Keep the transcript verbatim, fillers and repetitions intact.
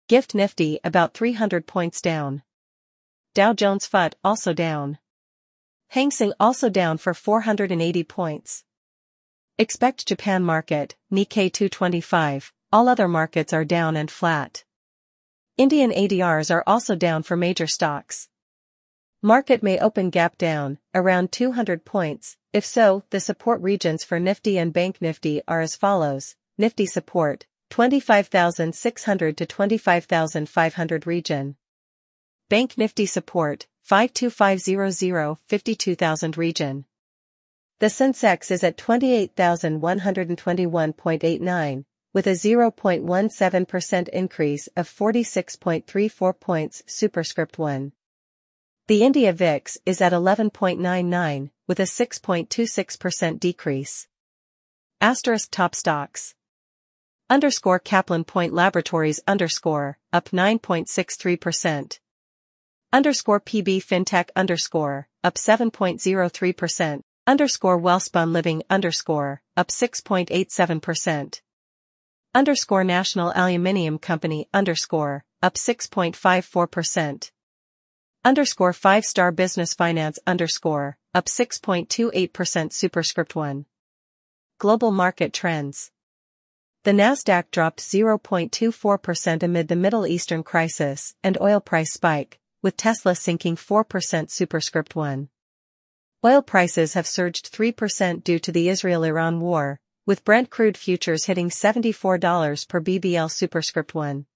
Gift Nifty about three hundred points down. Dow Jones F U T also down. Hang Seng also down for four hundred eighty points. Expect Japan market, Nikkei two twenty-five, all other markets are down and flat. Indian A D Rs are also down for major stocks. Market may open gap down, around two hundred points. If so, the support regions for Nifty and Bank Nifty are as follows. Nifty support, twenty-five thousand six hundred to twenty-five thousand five hundred region. Bank Nifty support, five two five zero zero to fifty-two thousand region. The Sensex is at twenty-eight thousand one hundred twenty-one point eight nine, with a zero point one seven percent increase of forty-six point three four points superscript one. The India V I X is at eleven point nine nine, with a six point two six percent decrease. Asterisk top stocks. Underscore Kaplan Point Laboratories underscore, up nine point six three percent. Underscore P B Fintech underscore, up seven point zero three percent. Underscore Wellspun Living underscore, up six point eight seven percent. Underscore National Aluminium Company underscore, up six point five four percent. Underscore Five Star Business Finance underscore, up six point two eight percent superscript one. Global market trends. The Nasdaq dropped zero point two four percent amid the Middle Eastern crisis and oil price spike, with Tesla sinking four percent superscript one. Oil prices have surged three percent due to the Israel-Iran war, with Brent crude futures hitting seventy-four dollars per B B L superscript one.